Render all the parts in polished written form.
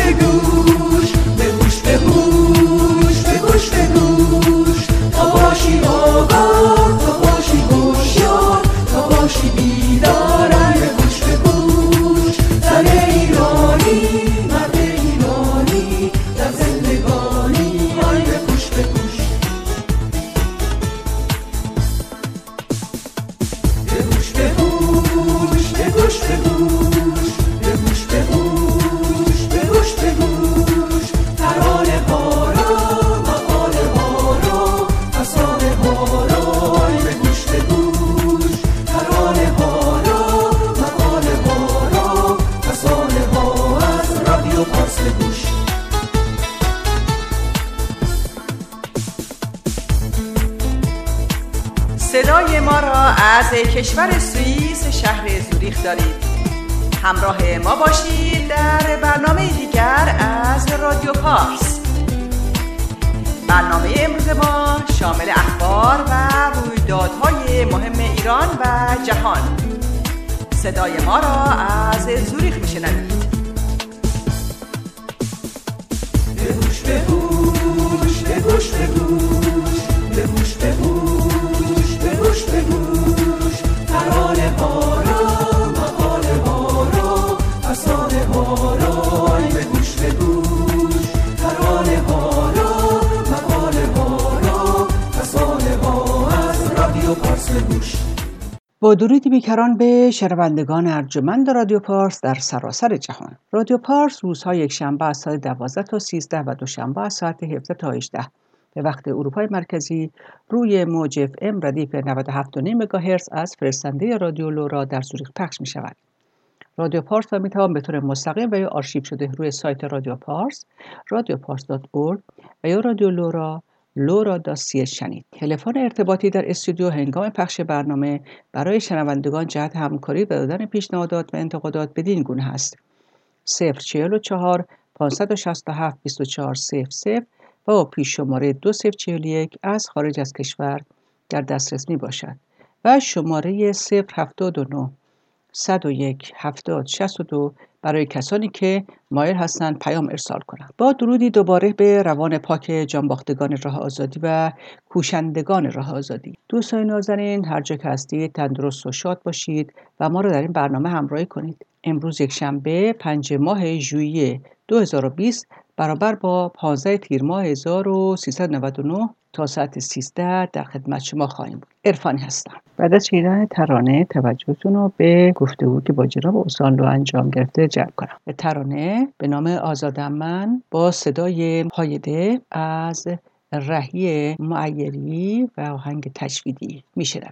به گوش، به گوش به گوش، به گوش به گوش، تا باشی آگاه، تا باشی هوشیار، تا باشی بیدار. به گوش به گوش، زن ایرانی، مرد ایرانی، در زندگانی. به گوش به گوش، به گوش به گوش، به گوش به گوش، به گوش به گوش، به گوش به گوش، ترانه ها را، مقاله ها را، افسانه ها را. به گوش به گوش، ترانه ها را، مقاله ها را، افسانه ها از رادیو پارس. به گوش صدای ما را از کشور سوئیس شهر زوریخ دارید. همراه ما باشید در برنامه دیگر از رادیو پارس. برنامه امروز ما شامل اخبار و رویدادهای مهم ایران و جهان. صدای ما را از زوریخ میشنوید. به گوش به گوش، به گوش به گوش، به گوش به گوش، به گوش به گوش، ترانه ها را، مقاله ها را، افسانه ها را. به گوش به گوش، ترانه ها را، مقاله ها را، افسانه ها از رادیو پارس. به گوش. با درودی بیکران به شنوندگان ارجمند رادیو پارس در سراسر جهان. رادیو پارس روزهای یکشنبه از ساعت 12 تا 13 و دوشنبه از ساعت 17 تا 18 به وقت اروپای مرکزی روی موج اف ام ردیف 97.5 مگاهرتز از فرستنده رادیو لورا در زوریخ پخش می شود. رادیو پارس را می توان به طور مستقیم و یا آرشیو شده روی سایت رادیو پارس radiopars.org و یا رادیو لورا lora.ch شنید. تلفن ارتباطی در استودیو هنگام پخش برنامه برای شنوندگان جهت همکاری و دادن پیشنهادات و انتقادات بدین گونه است: 044 567 2400 و با پیش شماره 2041 از خارج از کشور در دسترس می باشد و شماره 079 101 70 62 برای کسانی که مایل هستند پیام ارسال کنند. با درودی دوباره به روان پاک جانباختگان راه آزادی و کوشندگان راه آزادی. دوستان نازنین، هر جا که هستید تندرست و شاد باشید و ما را در این برنامه همراهی کنید. امروز یکشنبه 5 ماه ژوئیه 2020 برابر با 15 تیر ماه 1399 تا ساعت 13 در خدمت شما خواهیم بود. عرفانی هستم. بعد از شنیدن ترانه توجهتون رو به گفتگو که با جناب اوسانلو انجام گرفته جلب کنم. ترانه به نام آزادم من با صدای هایده از رهی معیری و آهنگ تجویدی میشنویم.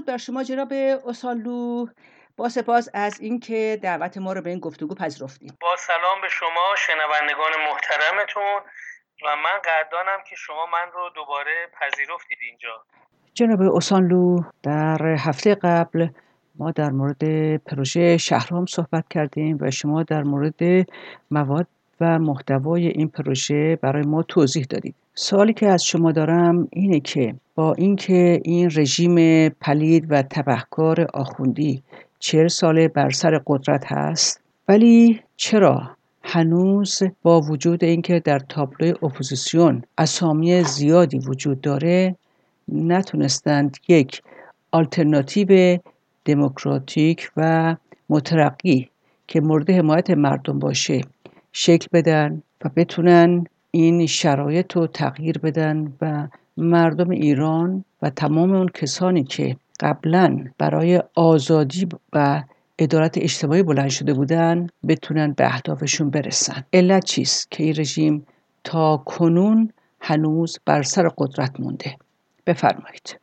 درود بر شما جناب اوسانلو. با سپاس از اینکه دعوت ما رو به این گفتگو پذیرفتید. با سلام به شما شنوندگان محترمتون و من قدردانم که شما من رو دوباره پذیرفتید اینجا. جناب اوسانلو، در هفته قبل ما در مورد پروژه شهرام صحبت کردیم و شما در مورد مواد و محتوای این پروژه برای ما توضیح دادید. سوالی که از شما دارم اینه که با اینکه این رژیم پلید و تبهکار آخوندی 40 ساله بر سر قدرت هست، ولی چرا هنوز با وجود اینکه در تابلوی اپوزیسیون اسامی زیادی وجود داره نتونستند یک آلترناتیو دموکراتیک و مترقی که مورد حمایت مردم باشه شکل بدن و بتونن این شرایط رو تغییر بدن و مردم ایران و تمام اون کسانی که قبلا برای آزادی و عدالت اجتماعی بلند شده بودن بتونن به اهدافشون برسن؟ علت چیست که این رژیم تا کنون هنوز بر سر قدرت مونده؟ بفرمایید.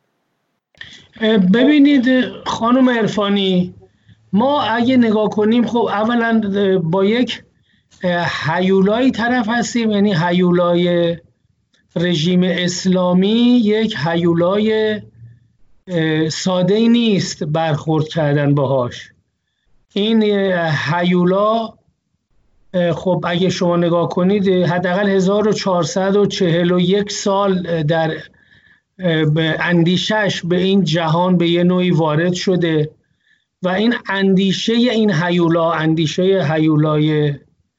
ببینید خانم عرفانی، ما اگه نگاه کنیم خب اولا با یک هیولایی طرف هستیم، یعنی هیولای رژیم اسلامی یک هیولای ساده نیست برخورد کردن باهاش. این هیولا خب اگه شما نگاه کنید حداقل 1441 سال در اندیشش به این جهان به یه نوعی وارد شده و این اندیشه این هیولا، اندیشه هیولای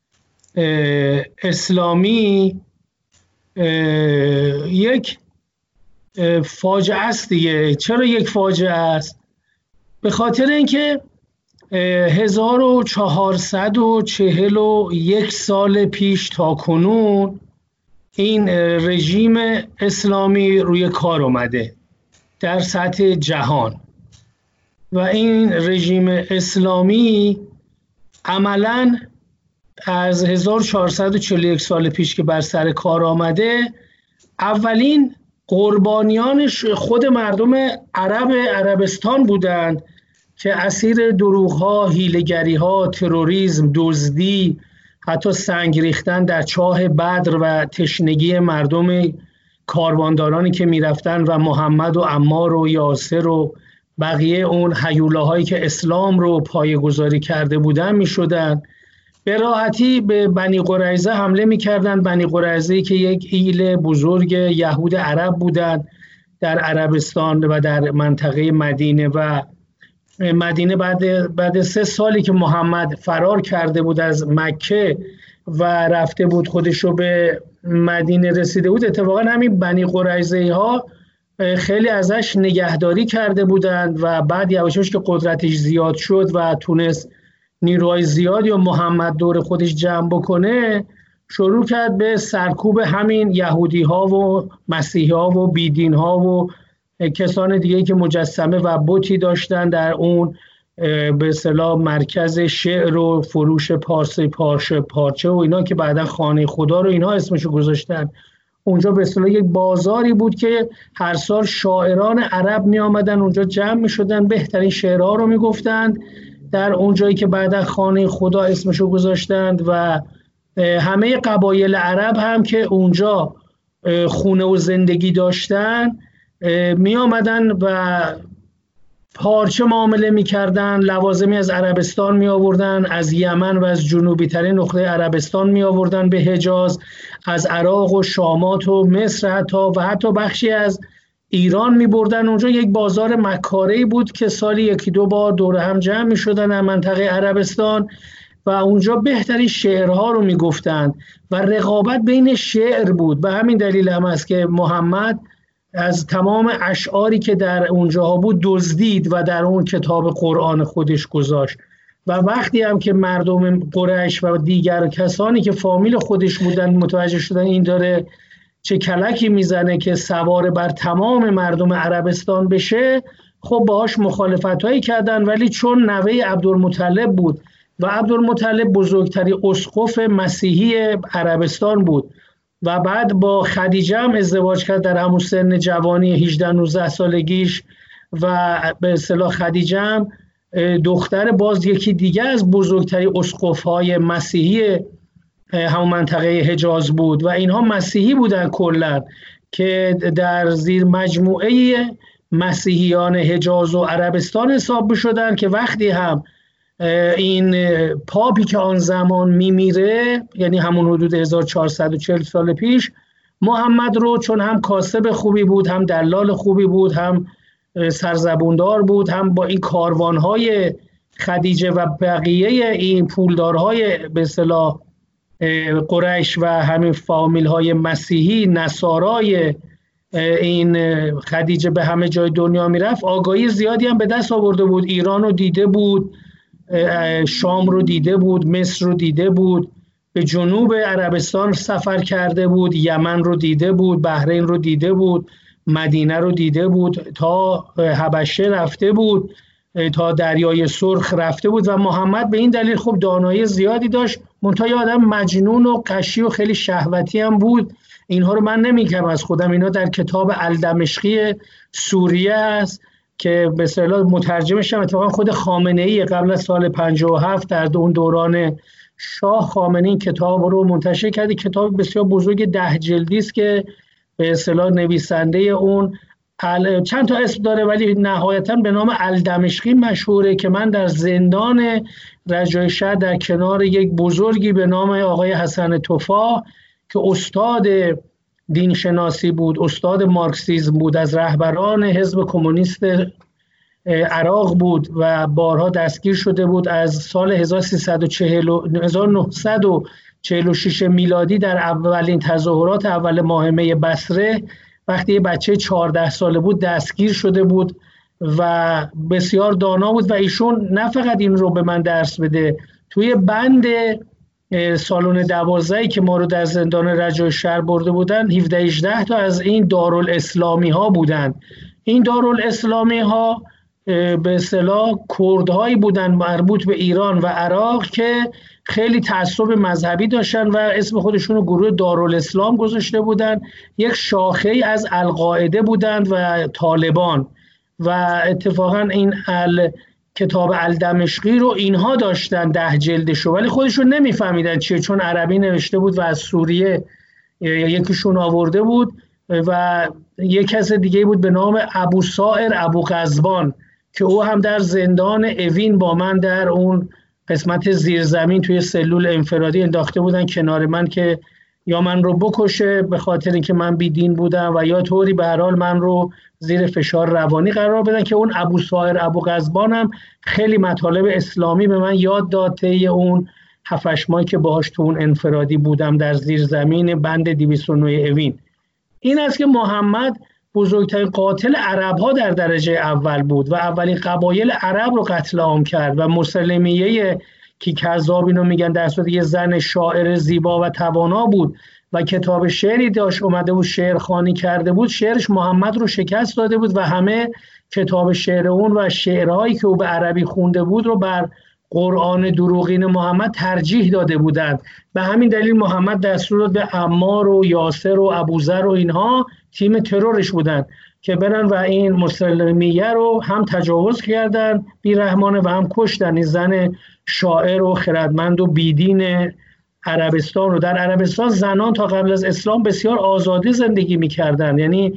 اسلامی یک فاجعه است دیگه. چرا یک فاجعه است؟ به خاطر اینکه 1441 سال پیش تا کنون این رژیم اسلامی روی کار اومده در سطح جهان و این رژیم اسلامی عملاً از 1441 سال پیش که بر سر کار آمده اولین قربانیانش خود مردم عربستان بودند که اسیر دروغ‌ها، حیله‌گری‌ها، تروریسم، دزدی، حتی سنگ ریختن در چاه بدر و تشنگی مردم کارواندارانی که میرفتن و محمد و عمار و یاسر و بقیه اون هیولاهایی که اسلام رو پایه‌گذاری کرده بودن میشدن. به راحتی به بنی قریظه حمله میکردن. بنی قریظه‌ای که یک ایل بزرگ یهود عرب بودن در عربستان و در منطقه مدینه و مدینه بعد 3 سالی که محمد فرار کرده بود از مکه و رفته بود خودشو به مدینه رسیده بود، اتفاقا همین بنی قریظه‌ای ها خیلی ازش نگهداری کرده بودند و بعد یواشاش که قدرتش زیاد شد و تونست نیروهای زیادی و محمد دور خودش جمع بکنه، شروع کرد به سرکوب همین یهودی ها و مسیحی ها و بیدین ها و کسان دیگه که مجسمه و بتی داشتن در اون به اصطلاح مرکز شعر و فروش پارچه و اینا که بعدا خانه خدا رو اینا اسمشو گذاشتن. اونجا به اصطلاح یک بازاری بود که هر سال شاعران عرب می آمدن اونجا جمع می شدن، بهترین شعرها رو می گفتند در اونجایی که بعدا خانه خدا اسمشو گذاشتند و همه قبایل عرب هم که اونجا خونه و زندگی داشتن می آمدن و پارچه معامله می کردن، لوازمی از عربستان می آوردن، از یمن و از جنوبی ترین نقطه عربستان می آوردن به حجاز، از عراق و شامات و مصر حتی بخشی از ایران می بردن. اونجا یک بازار مکاره‌ای بود که سالی 1-2 بار دور هم جمع می شدن در منطقه عربستان و اونجا بهترین شعرها رو می گفتن و رقابت بین شعر بود. به همین دلیل هم است که محمد از تمام اشعاری که در اونجاها بود دزدید و در اون کتاب قرآن خودش گذاشت و وقتی هم که مردم قریش و دیگر کسانی که فامیل خودش بودن متوجه شدن این داره چه کلکی میزنه که سوار بر تمام مردم عربستان بشه، خب باهاش مخالفتایی کردن، ولی چون نوه عبدالمطلب بود و عبدالمطلب بزرگترین اسقف مسیحی عربستان بود و بعد با خدیجه هم ازدواج کرد در همون سن جوانی 18-19 سالگیش و به اصطلاح خدیجه هم دختر باز یکی دیگه از بزرگترین اسقف‌های مسیحی همون منطقه حجاز بود و اینها مسیحی بودن کلا، که در زیر مجموعه مسیحیان حجاز و عربستان حساب شدن، که وقتی هم این پاپی که آن زمان میمیره، یعنی همون حدود 1440 سال پیش، محمد رو چون هم کاسب خوبی بود، هم دلال خوبی بود، هم سرزبوندار بود، هم با این کاروانهای خدیجه و بقیه این پولدارهای به اصطلاح قریش و همین فامیل‌های مسیحی نصارای این خدیجه به همه جای دنیا میرفت، آگاهی زیادی هم به دست آورده بود. ایران رو دیده بود، شام رو دیده بود، مصر رو دیده بود، به جنوب عربستان سفر کرده بود، یمن رو دیده بود، بحرین رو دیده بود، مدینه رو دیده بود، تا حبشه رفته بود، تا دریای سرخ رفته بود و محمد به این دلیل خب دانایی زیادی داشت، منتها یه آدم مجنون و قشی و خیلی شهوتی هم بود. اینها رو من نمیگم از خودم، اینا در کتاب الدمشقی سوریه است که به اصطلاح مترجمش هم اتفاقا خود خامنه‌ای قبل از سال 57 در اون دوران شاه خامنه‌ای این کتاب رو منتشر کرده. کتاب بسیار بزرگ 10 جلدی است که به اصطلاح نویسنده اون چند تا اسم داره ولی نهایتاً به نام الدمشقی مشهوره، که من در زندان رجای شهر در کنار یک بزرگی به نام آقای حسن تفاح که استاد دینشناسی بود، استاد مارکسیسم بود، از رهبران حزب کمونیست عراق بود و بارها دستگیر شده بود، از سال 1946 میلادی در اولین تظاهرات اول ماه می بصره وقتی یه بچه 14 ساله بود دستگیر شده بود و بسیار دانا بود و ایشون نه فقط این رو به من درس بده، توی بند سالن 12 که ما رو در زندان رجای شهر برده بودن 17-18 تا از این دارالاسلامی ها بودن. این دارالاسلامی ها به اصطلاح کردهایی بودن مربوط به ایران و عراق که خیلی تعصب مذهبی داشتن و اسم خودشون رو گروه دارالاسلام گذاشته بودن. یک شاخه از القاعده بودند و طالبان و اتفاقا این کتاب الدمشقی رو اینها داشتن 10 جلدشو، ولی خودشون نمیفهمیدن چیه چون عربی نوشته بود و از سوریه یکیشون آورده بود و یک کس دیگه بود به نام ابو سائر ابو غضبان که او هم در زندان اوین با من در اون قسمت زیرزمین توی سلول انفرادی انداخته بودن کنار من که یا من رو بکشه به خاطر اینکه من بیدین بودم و یا طوری به هر حال من رو زیر فشار روانی قرار بدن، که اون ابو سائر ابو غضبان هم خیلی مطالب اسلامی به من یاد داد طی اون 7-8 ماهی که باهاش تو اون انفرادی بودم در زیرزمین بند 209 اوین. این است که محمد بزرگترین قاتل عرب‌ها در درجه اول بود و اولین قبایل عرب رو قتل عام کرد و مسلمیه که کذاب اینو میگن در صورت یه زن شاعر زیبا و توانا بود و کتاب شعری داشت اومده بود شعر خوانی کرده بود، شعرش محمد رو شکست داده بود و همه کتاب شعر اون و شعرهایی که او به عربی خونده بود رو بر قرآن دروغین محمد ترجیح داده بودند. به همین دلیل محمد دستور داد به عمار و یاسر و ابوذر و اینها تیم ترورش بودن که برن و این مسلمیه رو هم تجاوز کردن بی‌رحمانه و هم کشتن. این زن شاعر و خردمند و بیدین عربستان رو، در عربستان زنان تا قبل از اسلام بسیار آزادی زندگی می‌کردن، یعنی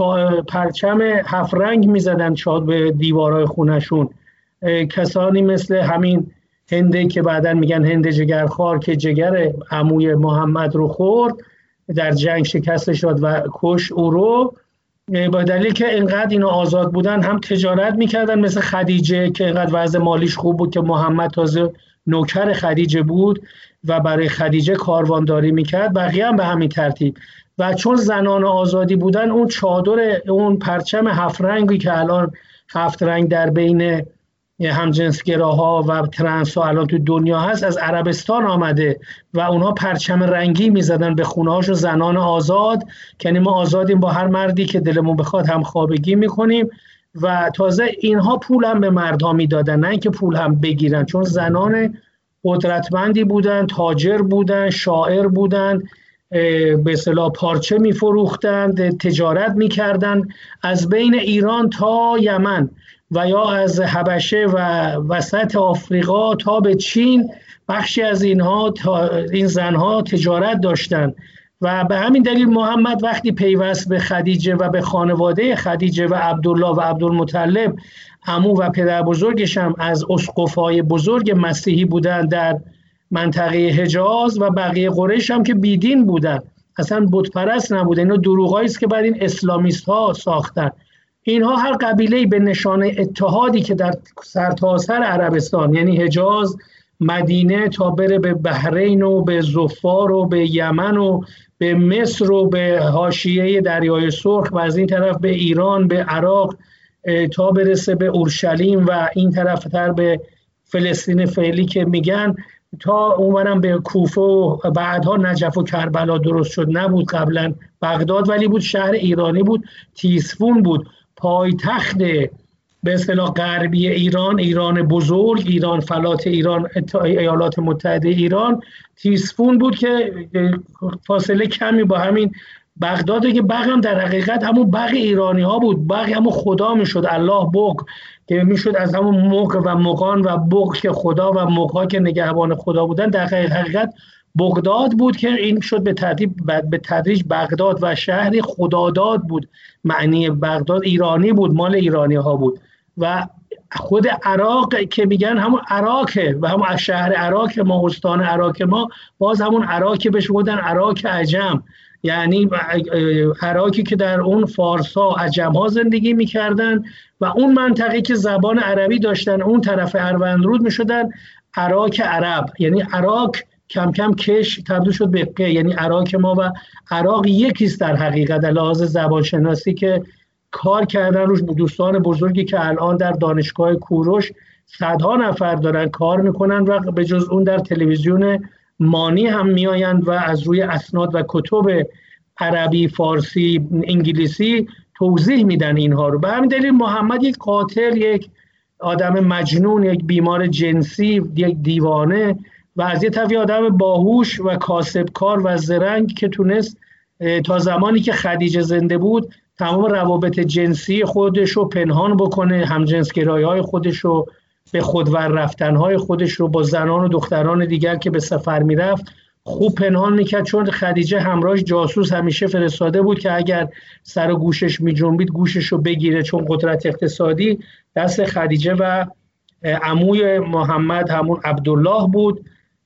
پرچم 7 رنگ می‌زدن به دیوارهای خونشون. کسانی مثل همین هنده که بعداً میگن هند جگرخوار که جگر عموی محمد رو خورد در جنگ شکستش داد و کش او رو، با دلیل که اینقدر اینا آزاد بودن هم تجارت میکردن، مثل خدیجه که اینقدر وضع مالیش خوب بود که محمد تازه نوکر خدیجه بود و برای خدیجه کاروانداری میکرد، بقیه هم به همین ترتیب. و چون زنان آزادی بودن اون چادر اون پرچم 7 رنگی که الان 7 رنگ در بین همجنسگراها و ترنس ها الان تو دنیا هست از عربستان آمده و اونها پرچم رنگی میزدن به خونه هاشون، زنان آزاد، که یعنی ما آزادیم با هر مردی که دلمون بخواد هم خوابگی میکنیم. و تازه اینها پول هم به مردها میدادن، نه اینکه پول هم بگیرن، چون زنان قدرتمندی بودن، تاجر بودن، شاعر بودن به اصطلاح پارچه میفروختند، تجارت میکردند از بین ایران تا یمن و یا از حبشه و وسط آفریقا تا به چین. بخشی از این زنها تجارت داشتند و به همین دلیل محمد وقتی پیوست به خدیجه و به خانواده خدیجه و عبدالله و عبدالمطلب، عمو و پدر بزرگش هم از اسقف‌های بزرگ مسیحی بودن در منطقه حجاز و بقیه قریش هم که بیدین بودن، اصلا بت پرست نبودن. اینا دروغایی است که بعد این اسلامیست ها ساختن. اینها هر قبیله‌ای به نشانه اتحادی که در سرتاسر عربستان، یعنی حجاز، مدینه تا بره به بحرین و به ظفار و به یمن و به مصر و به حاشیه دریای سرخ و از این طرف به ایران، به عراق تا برسه به اورشلیم و این طرفتر به فلسطین فعلی که میگن، تا اونورم به کوفه و بعدها نجف و کربلا درست شد. نبود قبلا بغداد، ولی بود شهر ایرانی بود، تیسفون بود، پایتخت به اصطلاح غربی ایران، ایران بزرگ، ایران فلات ایران، ایالات متحده ایران، تیسفون بود که فاصله کمی با همین بغداد که بغ هم در حقیقت همون بغ ایرانی ها بود. بغ همون خدا میشد، الله بغ، که میشد از همون مغ و مغان و بغ که خدا و مغا که نگهبان خدا بودن، در حقیقت بغداد بود که این شد به تدریج بغداد و شهر خداداد بود. معنی بغداد ایرانی بود، مال ایرانی ها بود. و خود عراق که میگن همون عراقه و همون شهر عراق ما، استان عراق ما، باز همون عراقی بهش بودن عراق عجم، یعنی عراقی که در اون فارسا عجم ها زندگی میکردن و اون منطقه که زبان عربی داشتن اون طرف اروندرود میشدن عراق عرب. یعنی عراق کم کم کش تبدیل شد به قه، یعنی عراق ما و عراق یکیست در حقیقت در لحاظ زبان شناسی که کار کردن روش. دوستان بزرگی که الان در دانشگاه کوروش صدها نفر دارن کار میکنن و به جز اون در تلویزیون مانی هم میآیند و از روی اسناد و کتب عربی، فارسی، انگلیسی توضیح میدن اینها رو. به همین دلیل محمد یک قاتل، یک آدم مجنون، یک بیمار جنسی، یک دیوانه و از یه طرف آدم باهوش و کاسبکار و زرنگ که تونست تا زمانی که خدیجه زنده بود تمام روابط جنسی خودش رو پنهان بکنه، همجنسگرایی‌های خودش رو، به خودور رفتن‌های خودش رو با زنان و دختران دیگر که به سفر میرفت خوب پنهان میکرد، چون خدیجه همراهش جاسوس همیشه فرستاده بود که اگر سر و گوشش میجنبید گوشش رو بگیره، چون قدرت اقتصادی دست خدیجه و عموی محمد همون عبدالله بود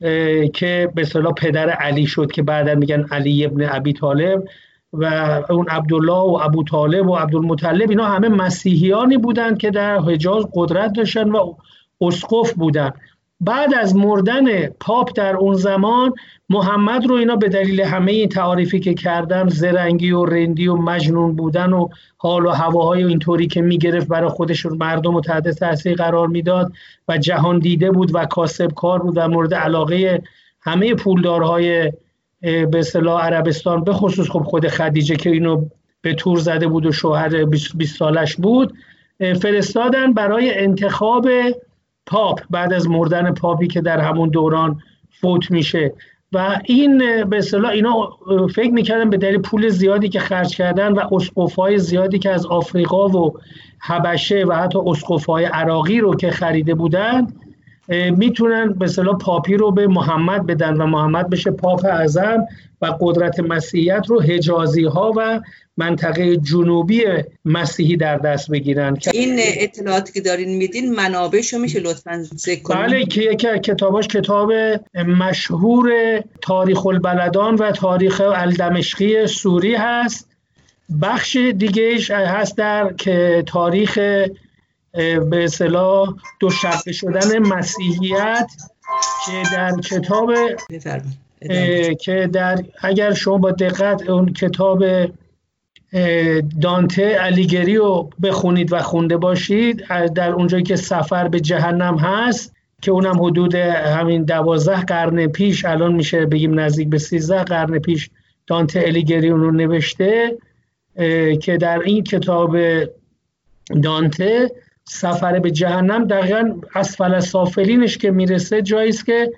که به اصطلاح پدر علی شد که بعدا میگن علی ابن ابی طالب. و اون عبدالله و ابو طالب و عبدالمطلب اینا همه مسیحیانی بودند که در حجاز قدرت داشتن و اسقف بودن. بعد از مردن پاپ در اون زمان محمد رو اینا به دلیل همه این تعاریفی که کردم، زرنگی و رندی و مجنون بودن و حال و هواهای اینطوری که میگرفت برای خودش مردم رو تحت تاثیر قرار میداد و جهان دیده بود و کاسبکار بود و مورد علاقه همه پولدارهای به اصطلاح عربستان، به خصوص خب خود خدیجه که اینو به تور زده بود و شوهر 20 سالش بود، فرستادن برای انتخاب پاپ بعد از مردن پاپی که در همون دوران فوت میشه. و این به اصطلاح اینا فکر میکردن به دلیل پول زیادی که خرج کردن و اسقف‌های زیادی که از آفریقا و حبشه و حتی اسقف‌های عراقی رو که خریده بودند میتونن به اصطلاح پاپی رو به محمد بدن و محمد بشه پاپ اعظم و قدرت مسیحیت رو حجازی ها و منطقه جنوبی مسیحی در دست بگیرن. این اطلاعاتی که دارین میدین منابعشو میشه لطفاً ذکر کنید؟ بله، که یکی از کتاباش کتاب مشهور تاریخ البلدان و تاریخ الدمشقی سوری هست. بخش دیگهش هست در که تاریخ به اصطلاح دوشقه شدن مسیحیت که در کتاب که در اگر شما با دقت اون کتاب دانته الیگری رو بخونید و خونده باشید، در اونجایی که سفر به جهنم هست که اونم حدود همین 12 قرن پیش، الان میشه بگیم نزدیک به 13 قرن پیش دانته الیگری اون رو نوشته، که در این کتاب دانته سفر به جهنم دقیقاً اسفل سافلینش که میرسه جاییست که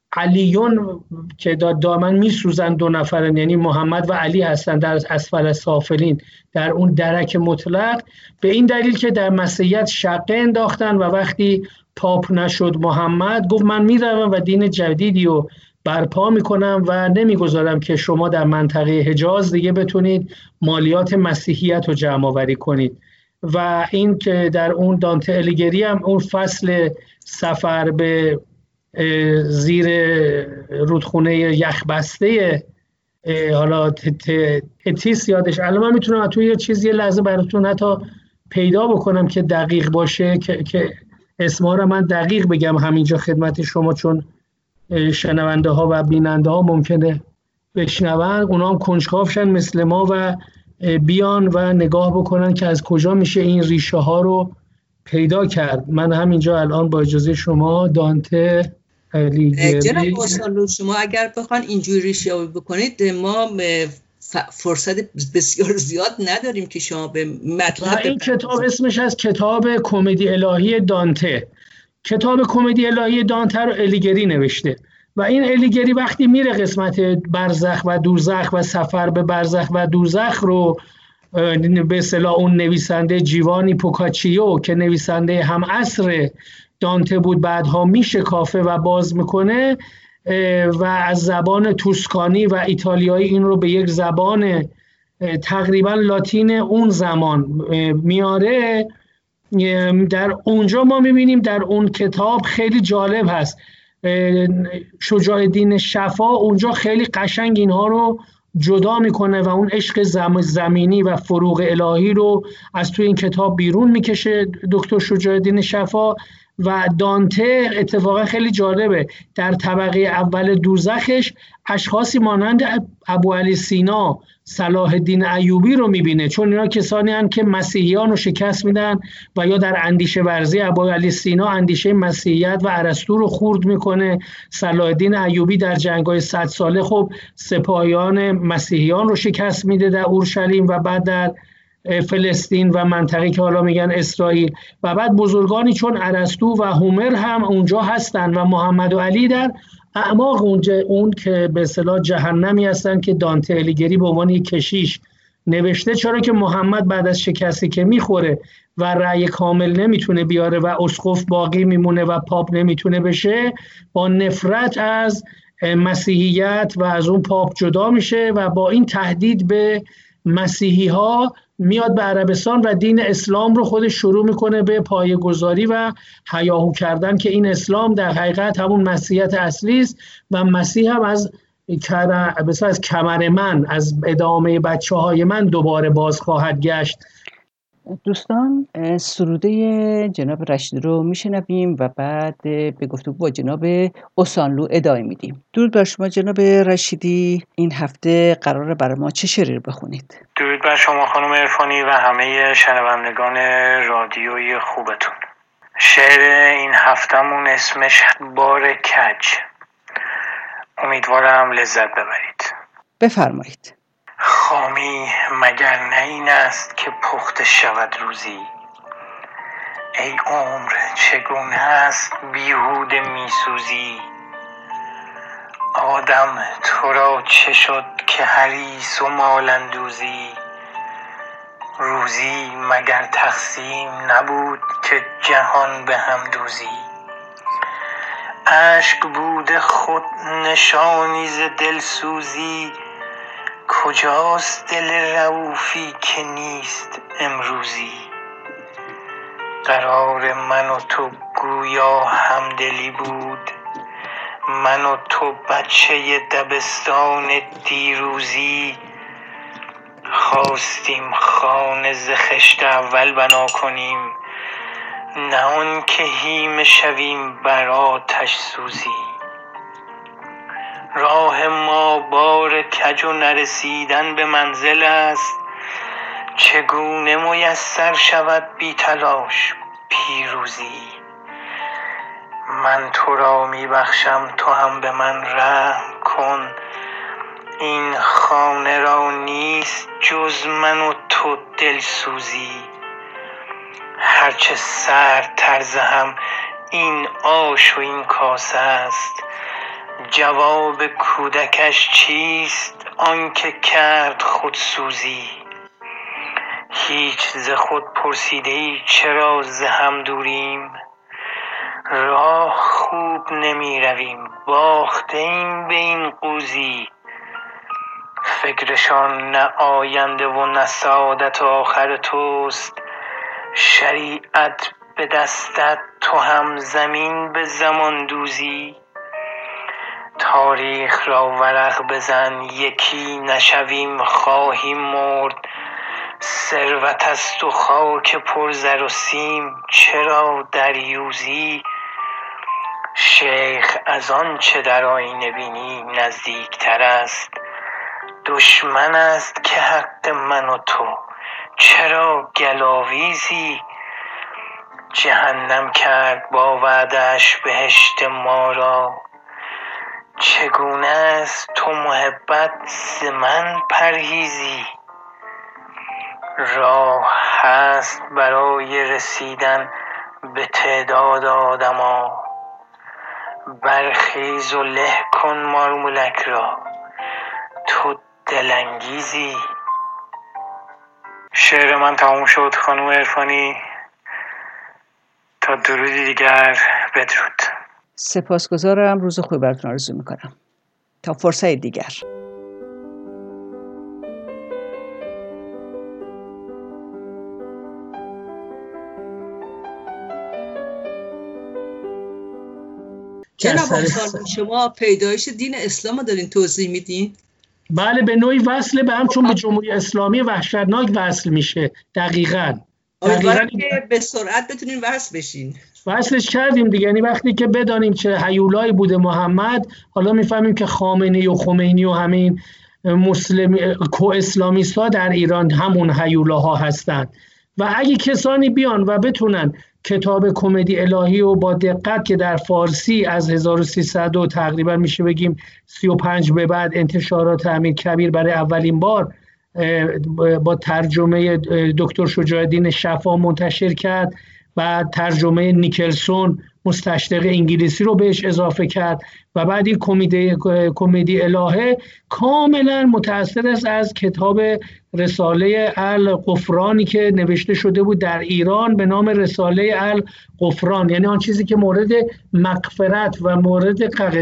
علیون که دائما میسوزن، 2 نفرن، یعنی محمد و علی هستن در اسفل سافلین، در اون درک مطلق، به این دلیل که در مسیحیت شقه انداختن و وقتی پاپ نشد محمد گفت من میروم و دین جدیدی رو برپا میکنم و نمیگذارم که شما در منطقه حجاز دیگه بتونید مالیات مسیحیت رو جمع آوری کنید. و این که در اون دانته الیگری هم اون فصل سفر به زیر رودخونه یخبسته، حالا تتیس یادش، الان من میتونم توی یه لحظه براتون حتی پیدا بکنم که دقیق باشه که اسمها رو من دقیق بگم همینجا خدمت شما، چون شنونده ها و بیننده ها ممکنه بشنون، اونا هم کنجکاو شن مثل ما و بیان و نگاه بکنن که از کجا میشه این ریشه ها رو پیدا کرد. من همینجا الان با اجازه شما دانته الیگری، جناب اوسانلو، شما اگر بخوان اینجوری ریشه یابی بکنید ما فرصت بسیار زیاد نداریم که شما به مطلب. این کتاب اسمش از کتاب کمدی الهی دانته. کتاب کمدی الهی دانته رو الیگری نوشته و این الیگری وقتی میره قسمت برزخ و دوزخ و سفر به برزخ و دوزخ رو به اصطلاح اون نویسنده جیوانی پوکاچیو که نویسنده هم عصر دانته بود بعدها میشکافه و باز میکنه و از زبان توسکانی و ایتالیایی این رو به یک زبان تقریبا لاتین اون زمان میاره. در اونجا ما میبینیم در اون کتاب خیلی جالب هست، شجاع الدین شفا اونجا خیلی قشنگ اینها رو جدا میکنه و اون عشق زمینی و فروغ الهی رو از توی این کتاب بیرون میکشه دکتر شجاع الدین شفا. و دانته اتفاقا خیلی جالبه، در طبقه اول دوزخش اشخاصی مانند ابو علی سینا، صلاح الدین ایوبی رو میبینه، چون اینا کسانی هستند که مسیحیان رو شکست میدن و یا در اندیشه ورزی ابو علی سینا اندیشه مسیحیت و ارسطو رو خورد میکنه. صلاح الدین ایوبی در جنگ‌های 100 ساله خب سپاهیان مسیحیان رو شکست میده در اورشلیم و بعد در فلسطین و منطقه‌ای که حالا میگن اسرائیل، و بعد بزرگانی چون ارسطو و هومر هم اونجا هستن و محمد و علی در اعماق اون که به اصطلاح جهنمی هستن که دانته الیگری به عنوان یک کشیش نوشته، چرا که محمد بعد از شکستی که میخوره و رأی کامل نمیتونه بیاره و اسقف باقی میمونه و پاپ نمیتونه بشه، با نفرت از مسیحیت و از اون پاپ جدا میشه و با این تهدید به مسیحی ها میاد به عربستان و دین اسلام رو خودش شروع میکنه به پایه‌گذاری و هیاهو کردن که این اسلام در حقیقت همون مسیحیت اصلی است و مسیح هم از کمر من، از ادامه بچه‌های من دوباره باز خواهد گشت. دوستان سروده جناب رشیدی رو میشنویم و بعد به گفتگو با جناب اوسانلو ادامه میدیم. درود بر شما جناب رشیدی، این هفته قراره برای ما چه شعری رو بخونید؟ درود بر شما خانم عرفانی و همه شنوندگان رادیوی خوبتون. شعر این هفتمون اسمش بار کج. امیدوارم لذت ببرید. بفرمایید. خامی مگر نه این است که پخته شود روزی؟ ای عمر چگونه است بیهوده میسوزی؟ آدم تو را چه شد که حریص و مالندوزی؟ روزی مگر تقسیم نبود که جهان به هم دوزی؟ اشک بوده خود نشانی ز دلسوزی، کجاست دل رئوفی که نیست امروزی؟ قرار من و تو گویا همدلی بود، من و تو بچه دبستان دیروزی. خواستیم خانه ز خشت اول بنا کنیم، نه آن که هیمه شویم بر آتش سوزی. راه ما بار کج و نرسیدن به منزل است، چگونه میسر شود بی تلاش پیروزی؟ من تو را می بخشم تو هم به من رحم کن، این خانه را نیست جز من و تو دلسوزی. هرچه سرد تر ز هم این آش و این کاسه است، جواب کودکش چیست آنکه کرد خودسوزی؟ هیچ ز خود پرسیده ای چرا ز هم دوریم؟ راه خوب نمی رویم باخته ایم به این قوزی. فکرشان نه آینده و نه سعادت آخر توست. شریعت به دستت تو هم زمین به زمان دوزی. تاریخ را ورق بزن یکی نشویم خواهیم مرد. ثروت است و خاک پر زر و سیم چرا دریوزی؟ شیخ از آن چه در آینه بینی نزدیکتر است. دشمن است که حق من و تو چرا گلاویزی؟ جهنم کرد با وعده‌اش بهشت ما را. چگونه است تو محبت ز من پرهیزی؟ راه هست برای رسیدن به تعداد آدما. برخیز و له کن مارمولک را تو دلانگیزی. شعر من تموم شد خانم عرفانی. تا درودی دیگر بدرود. سپاسگزارم. روز خوبی براتون آرزو میکنم. تا فرصت دیگر. جناب آقا شما پیدایش دین اسلام دارین توضیح میدین؟ بله به نوعی وصله به هم، چون به جمهوری اسلامی وحشتناک وصل میشه. دقیقاً که به سرعت بتونین وصل بشین. وصلش کردیم دیگه. یعنی وقتی که بدانیم چه هیولایی بوده محمد، حالا میفهمیم که خامنه‌ای و خمینی و همین کو اسلامیست‌ها در ایران همون هیولاها هستند. و اگه کسانی بیان و بتونن کتاب کمدی الهی و با دقت که در فارسی از 1300 و تقریبا میشه بگیم 35 به بعد انتشارات امیرکبیر برای اولین بار با ترجمه دکتر شجاع‌الدین شفا منتشر کرد و ترجمه نیکلسون مستشرق انگلیسی رو بهش اضافه کرد و بعد این کمدی الهه کاملا متأثر است از کتاب رساله الغفرانی که نوشته شده بود در ایران به نام رساله الغفران، یعنی آن چیزی که مورد مغفرت و مورد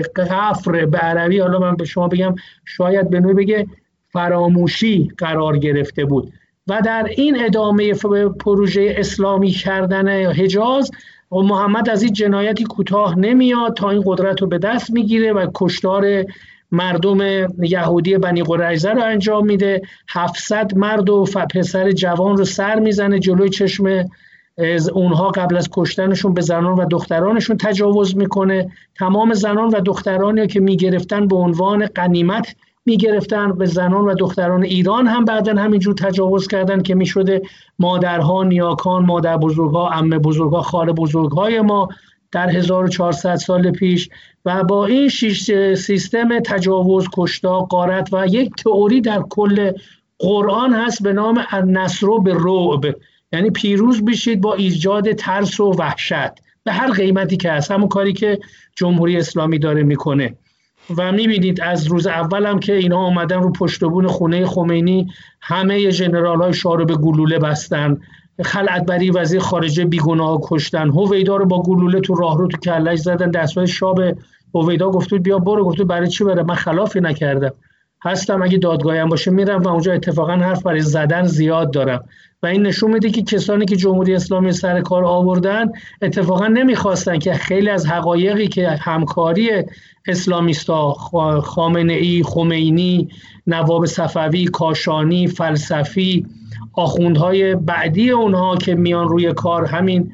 غفر به عربی، حالا من به شما بگم شاید به نوعی بگه فراموشی قرار گرفته بود. و در این ادامه پروژه اسلامی کردن حجاز و محمد از این جنایتی کوتاه نمیاد تا این قدرت رو به دست میگیره و کشتار مردم یهودی بنی قریظه رو انجام میده. 700 مرد و پسر جوان رو سر میزنه جلوی چشم اونها. قبل از کشتنشون به زنان و دخترانشون تجاوز میکنه. تمام زنان و دخترانی که میگرفتن به عنوان غنیمت میگرفتن. به زنان و دختران ایران هم بعدن همینجور تجاوز کردن که میشده مادرها، نیاکان، مادر بزرگها، عمه بزرگها، خاله بزرگهای ما در 1400 سال پیش. و با این سیستم تجاوز، کشتار، غارت و یک تئوری در کل قرآن هست به نام النصر بالرعب، یعنی پیروز بشید با ایجاد ترس و وحشت به هر قیمتی که هست. همون کاری که جمهوری اسلامی داره میکنه. و میبینید از روز اول هم که اینا آمدن رو پشت و بون خونه خمینی همه ژنرال های شاه رو به گلوله بستن. خلعتبری وزیر خارجه بیگناه کشتن. هویدا رو با گلوله تو راهرو تو کلهش زدن. دستمال شاه به هویدا گفتود بیا برو. گفتود برای چی بره؟ من خلافی نکردم، هستم، اگه دادگاهی هم باشه میرم. و اونجا اتفاقا حرف برای زدن زیاد دارم. و این نشون میده که کسانی که جمهوری اسلامی سر کار آوردن اتفاقا نمیخواستن که خیلی از حقایقی که همکاری اسلامیستا، خامنه‌ای، خمینی، نواب صفوی، کاشانی، فلسفی، آخوندهای بعدی اونها که میان روی کار، همین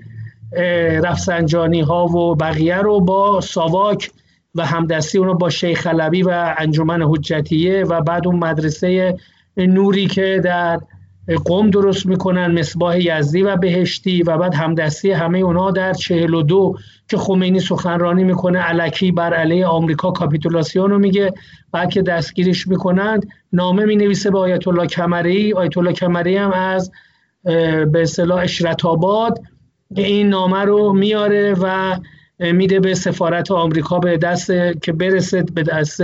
رفسنجانی ها و بقیه رو با ساواک و همدستی اونها با شیخ علوی و انجمن حجتیه و بعد اون مدرسه نوری که در قم درست میکنن، مصباح یزدی و بهشتی، و بعد همدستی همه اونها در 42 که خمینی سخنرانی میکنه الکی بر علیه آمریکا کاپیتولاسیون رو میگه. بعد که دستگیرش میکنند نامه مینویسه به آیت الله کمری. آیت الله کمری هم از به اصطلاح اشرت آباد این نامه رو میاره و میده به سفارت آمریکا به دست که برسه به دست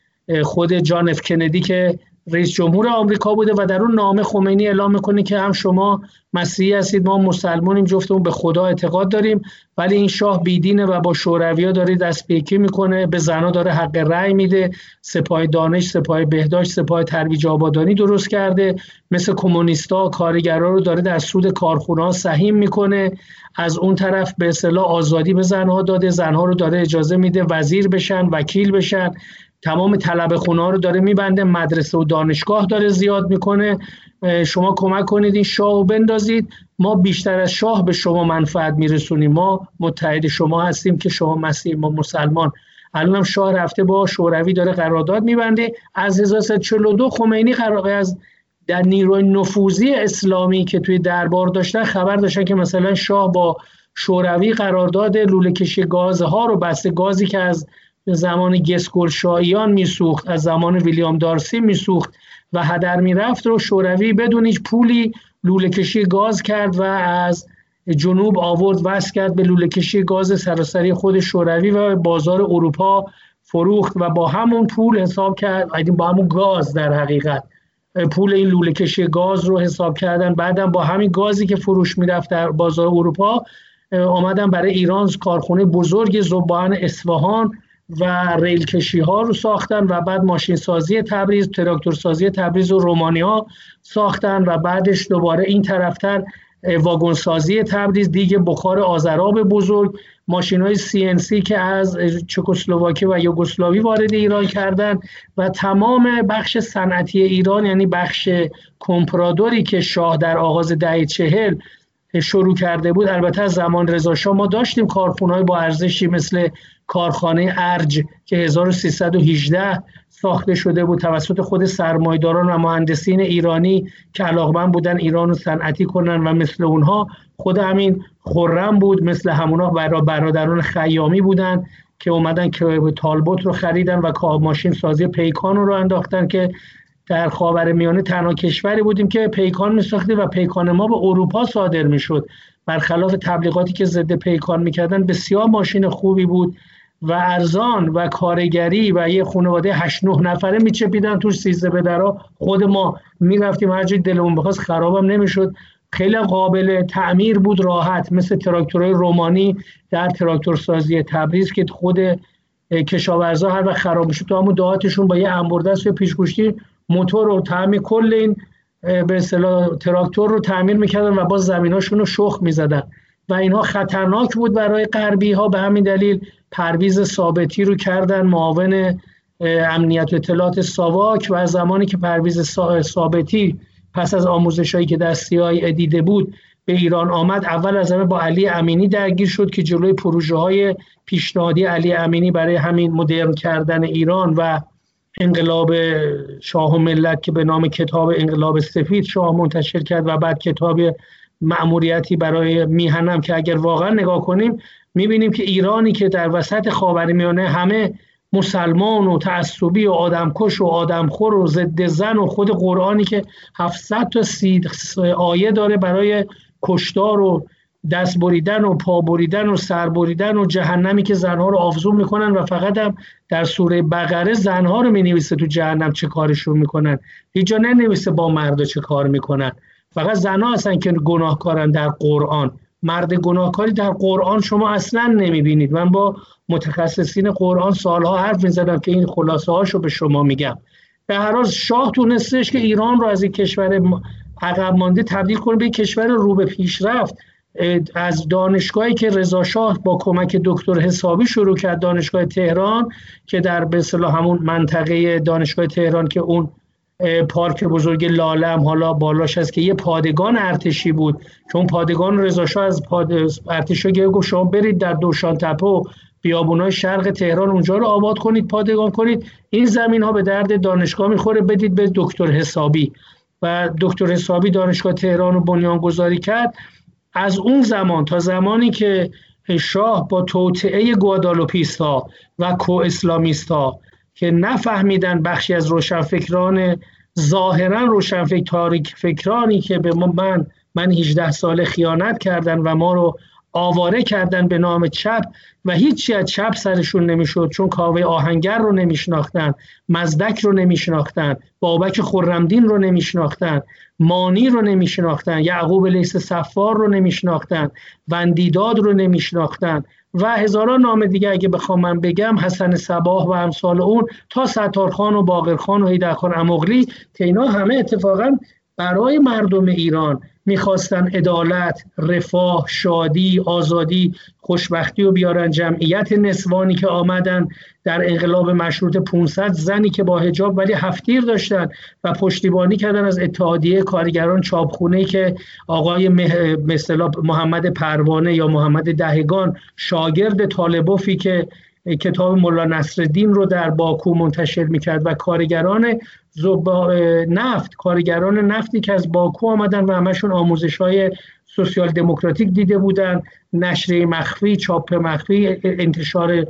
خود جان اف کندی که رئیس جمهور آمریکا بوده و در اون نامه خمینی اعلام میکنه که هم شما مسیحی هستید ما مسلمانیم، جفتمون به خدا اعتقاد داریم، ولی این شاه بیدینه و با شوروی‌ها داره دست به یکی میکنه، به زنها داره حق رأی میده، سپاه دانش، سپاه بهداشت، سپاه ترویج آبادانی درست کرده، مثل کمونیستا کارگرا رو داره در سود کارخونه‌ها سهیم میکنه، از اون طرف به اصطلاح آزادی به زنها داده، زنها رو داره اجازه میده وزیر بشن، وکیل بشن، تمام طلبه خونه‌ها رو داره میبنده، مدرسه و دانشگاه داره زیاد میکنه. شما کمک کنید این شاه رو بندازید، ما بیشتر از شاه به شما منفعت میرسونیم، ما متحد شما هستیم که شما مسیح ما مسلمان. الان هم شاه رفته با شوروی داره قرارداد میبنده. از 1342 خمینی از در نیروی نفوذی اسلامی که توی دربار داشتن خبر داشتن که مثلا شاه با شوروی قرارداد لوله کشی گازها رو بسته، گازی که از زمان گسکولشاهیان میسوخت، از زمان ویلیام دارسی میسوخت و هدر میرفت رو شوروی بدون هیچ پولی لوله کشی گاز کرد و از جنوب آورد وصل کرد به لوله کشی گاز سراسری خود شوروی و بازار اروپا فروخت و با همون پول حساب کرد، با همون گاز در حقیقت پول این لوله کشی گاز رو حساب کردن. بعدم با همین گازی که فروش میرفت در بازار اروپا آمدن برای ایران کارخونه بزرگ ذوبان اصفهان و ریل کشی ها رو ساختن و بعد ماشین سازی تبریز، تراکتور سازی تبریز و رومانیا ساختن و بعدش دوباره این طرفتر واگن سازی تبریز، دیگه بخار آذراب بزرگ، ماشین های CNC که از چکسلواکی و یوگسلاوی وارد ایران کردن و تمام بخش صنعتی ایران، یعنی بخش کمپرادوری که شاه در آغاز دهه 40 شروع کرده بود. البته از زمان رضا شاه ما داشتیم کارخانه‌های با ارزشی مثل کارخانه ارج که 1318 ساخته شده بود توسط خود سرمایه‌داران و مهندسین ایرانی که علاقمند بودن ایران رو صنعتی کنن و مثل اونها خود همین خرم بود، مثل همونا برادران خیامی بودن که اومدن که تالبوت رو خریدن و ماشین سازی پیکان رو انداختن که در خاورمیانه تنها کشوری بودیم که پیکان می‌ساختیم و پیکان ما به اروپا صادر می‌شد. برخلاف تبلیغاتی که ضد پیکان می‌کردن، بسیار ماشین خوبی بود و ارزان و کارگری و یه خانواده 8-9 نفره میچپیدن توش 13 بدرا. خود ما میرفتیم هر جای دلمون بخواست، خرابم نمیشد، خیلی قابل تعمیر بود، راحت، مثل تراکتورهای رومانی در تراکتور سازی تبریز که خود کشاورزا هر وقت خراب میشد تو همون دهاتشون با یه انبردست یا پیشگوشتی موتور رو تعمیر، کل این به اصطلاح تراکتور رو تعمیر میکردن و باز زمیناشون رو شخم میزدن و اینها خطرناک بود برای غربی ها. به همین دلیل پرویز ثابتی رو کردن معاون امنیت و اطلاعات ساواک و از زمانی که پرویز ثابتی پس از آموزشایی که در CIA دیده بود به ایران آمد، اول از همه با علی امینی درگیر شد که جلوی پروژه های پیشنهادی علی امینی برای همین مدرن کردن ایران و انقلاب شاه و ملت که به نام کتاب انقلاب سفید شاه منتشر کرد و بعد کتاب مأموریتی برای میهنم که اگر واقعا نگاه کنیم میبینیم که ایرانی که در وسط خاورمیانه همه مسلمان و تعصبی و آدمکش و آدمخور و ضد زن و خود قرآنی که 700 تا آیه داره برای کشتار و دست بریدن و پا بریدن و سر بریدن و جهنمی که زنها رو آویزون میکنن و فقط هم در سوره بقره زنها رو مینویسه تو جهنم چه کارشون میکنن، هیچ جا ننویسه با مردا چه کار میکنن. فقط زنها هستن که گناهکارن در قرآن، مرد گناهکاری در قرآن شما اصلا نمیبینید. من با متخصصین قرآن سالها حرف میزدم که این خلاصه هاشو به شما میگم. به هر حال شاه تونستش که ایران رو از یک کشور عقب مانده تبدیل کنه به یک کشور رو به پیشرفت. از دانشگاهی که رضا شاه با کمک دکتر حسابی شروع کرد، دانشگاه تهران که در به اصطلاح همون منطقه دانشگاه تهران که اون پارک بزرگ لاله هم حالا بالاش هست که یه پادگان ارتشی بود که اون پادگان رضا شاه از ارتشا گفت شما برید در دوشان تپه و بیابونای شرق تهران اونجا رو آباد کنید، پادگان کنید، این زمین ها به درد دانشگاه میخوره، بدید به دکتر حسابی. و دکتر حسابی دانشگاه تهران رو بنیان گذاری کرد. از اون زمان تا زمانی که شاه با توطئه گوادالوپیستا و کو اسلامیستا که نفهمیدن، بخشی از روشنفکران ظاهرا روشنفکر تاریک فکرانی که به من 18 ساله خیانت کردن و ما رو آواره کردن به نام چپ و هیچی از چپ سرشون نمیشد، چون کاوه آهنگر رو نمیشناختن، مزدک رو نمیشناختن، بابک خرمدین رو نمیشناختن، مانی رو نمیشناختن، یعقوب لیث صفار رو نمیشناختن، وندیداد رو نمیشناختن و هزاران نام دیگه اگه بخوام من بگم، حسن صباح و امثال اون، تا ستارخان و باقرخان و حیدرخان امغلی، که اینا همه اتفاقا برای مردم ایران میخواستن عدالت، رفاه، شادی، آزادی، خوشبختی و بیارن. جمعیت نسوانی که آمدن در انقلاب مشروطه، 500 زنی که با حجاب ولی هفتیر داشتن و پشتیبانی کردن از اتحادیه کارگران چاپخونه‌ای که آقای مثلا محمد پروانه یا محمد دهگان، شاگرد طالبوفی که کتاب مولا نصرالدین رو در باکو منتشر میکرد، و کارگران نفت، کارگران نفتی که از باکو آمدن و همشون آموزش‌های سوسیال دموکراتیک دیده بودن، نشریه مخفی، چاپ مخفی، انتشار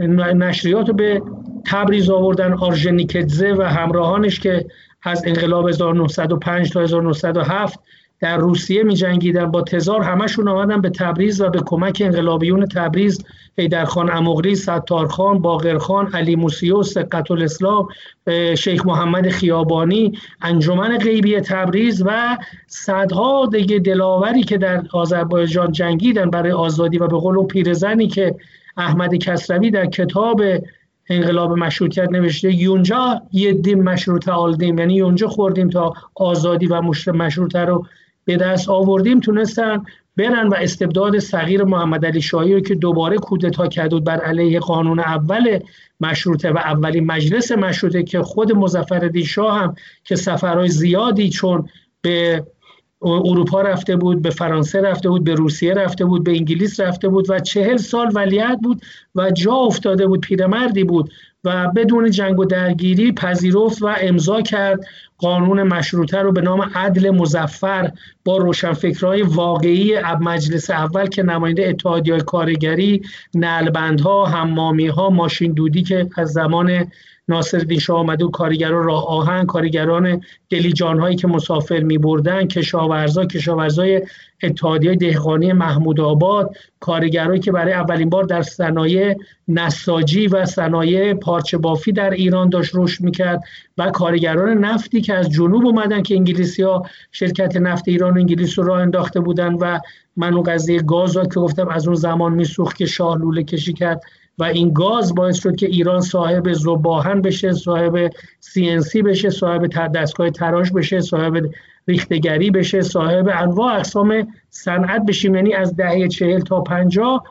نشریات رو به تبریز آوردن. آرژنیکدزه و همراهانش که از انقلاب 1905 تا 1907 در روسیه می جنگیدن، با تزار همشون آمدن به تبریز و به کمک انقلابیون تبریز، حیدرخان امغلی، ستارخان، باقرخان، علی موسیو، سقط الاسلام، شیخ محمد خیابانی، انجمن غیبی تبریز و صدها دیگه دلاوری که در آذربایجان جنگیدن برای آزادی، و به قول پیرزنی که احمد کسروی در کتاب انقلاب مشروطیت نوشته، یونجا یدیم مشروطه آلدیم، یعنی یونجا خوردیم تا آزادی و مشروطه رو به دست آوردیم، تونستن برن و استبداد صغیر محمد علی شاهی رو که دوباره کودتا کرد بود بر علیه قانون اول مشروطه و اولین مجلس مشروطه، که خود مظفرالدین شاه هم که سفرهای زیادی چون به اروپا رفته بود، به فرانسه رفته بود، به روسیه رفته بود، به انگلیس رفته بود و 40 سال ولیعهد بود و جا افتاده بود، پیرمردی بود و بدون جنگ و درگیری پذیرفت و امضا کرد قانون مشروطه رو به نام عدل مظفر، با روشنفکرهای واقعی مجلس اول که نماینده اتحادیه‌های کارگری، نعلبندها، حمامی‌ها، ماشین دودی که از زمان ناصرالدین شاه آمده و کارگران راه آهن، کارگران دلیجان هایی که مسافر می بردن، کشاورزای اتحادیه دهقانی محمود آباد، کارگرایی که برای اولین بار در صنایع نساجی و صنایع پارچه بافی در ایران داشت رشد میکرد، و کارگران نفتی که از جنوب اومدن که انگلیسی‌ها شرکت نفت ایران و انگلیس رو راه انداخته بودن، و من اون قضیه گاز رو که گفتم از اون زمان میسوخت که شاه لوله کشی کرد و این گاز باعث شد که ایران صاحب ذوباهن بشه، صاحب CNC بشه، صاحب دستگاه تراش بشه، صاحب ریختگری بشه، صاحب انواع اقسام صنعت بشیم. یعنی از دهه 40 تا 50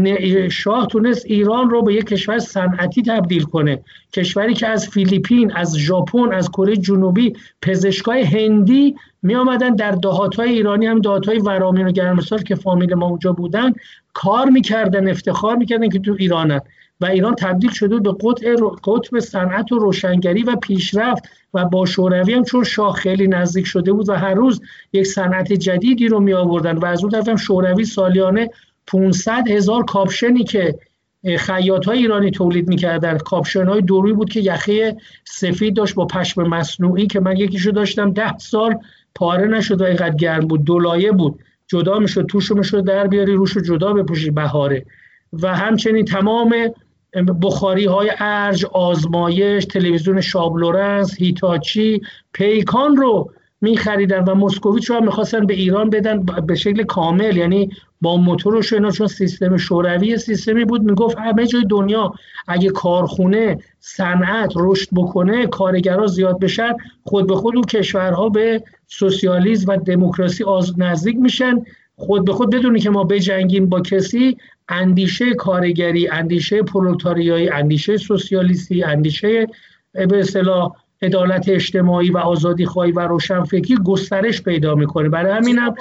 شاه تونست ایران رو به یک کشور صنعتی تبدیل کنه، کشوری که از فیلیپین، از ژاپن، از کره جنوبی پزشکای هندی می آمدن در دهات‌های ایرانی، هم دهات‌های ورامین و گرمسار که فامیل ما اونجا بودن، کار می‌کردن، افتخار می‌کردن که تو ایرانن، و ایران تبدیل شده به قطب صنعت و روشنگری و پیشرفت. و با شوروی هم چون شاه خیلی نزدیک شده بود و هر روز یک صنعت جدیدی رو می آوردن، و از اون طرف هم شوروی سالیانه 500,000 کاپشنی که خیاط‌های ایرانی تولید می‌کردن، کاپشن‌های دورویی بود که یخه سفید داشت با پشم مصنوعی، که من یکیشو داشتم 10 سال پاره نشد و اینقدر گرم بود، دولایه بود، جدا میشد، توشو میشد در بیاری، روشو جدا بپوشی بهاره. و همچنین تمام بخاری‌های ارج، آزمایش، تلویزیون شاب لورنس، هیتاچی، پیکان رو می‌خریدن و مسکوویچ رو هم می‌خواستن به ایران بدن به شکل کامل، یعنی با موتورش اینا، چون سیستم شوروی سیستمی بود میگفت همه جای دنیا اگه کارخونه، صنعت رشد بکنه، کارگرها زیاد بشن، خود به خود اون کشورها به سوسیالیسم و دموکراسی نزدیک میشن، خود به خود، بدونی که ما بجنگیم با کسی. اندیشه کارگری، اندیشه پرولتاریایی، اندیشه سوسیالیستی، اندیشه به اصطلاح عدالت اجتماعی و آزادی خواهی و روشنفکری گسترش پیدا میکنه. برای همینم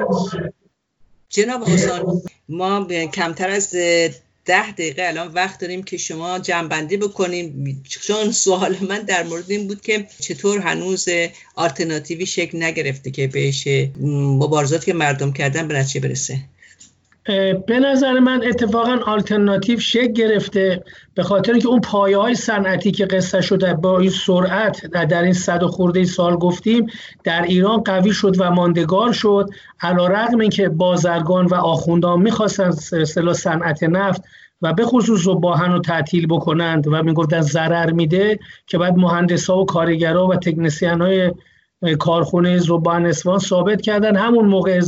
جناب حسین، ما کمتر از 10 دقیقه الان وقت داریم که شما جمع‌بندی بکنیم، چون سوال من در مورد این بود که چطور هنوز آلترناتیوی شکل نگرفته که بهش مبارزاتی که مردم کردن به نتیجه برسه. به نظر من اتفاقا آلترناتیو شکل گرفته، به خاطر که اون پایه‌های صنعتی که قصه شده با این سرعت در این 100 و خورده سال گفتیم در ایران قوی شد و ماندگار شد، علی‌رغم اینکه بازرگان و آخوندان می‌خواستن اصطلاح صنعت نفت و به خصوص ذوب‌آهن رو تعطیل بکنند و میگفتن ضرر میده، که بعد مهندسا و کارگرها و تکنسین‌های کارخونه ذوب‌آهن اصفهان ثابت کردن همون موقع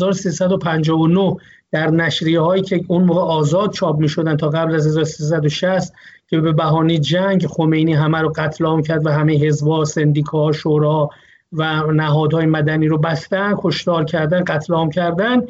1359 در نشریه هایی که اون موقع آزاد چاپ می شدن تا قبل از 1360 که به بهانه جنگ خمینی همه رو قتل عام کرد و همه حزب‌ها، سندیکاها، شورا و نهادهای مدنی رو بستن، کشتار کردن، قتل عام کردن.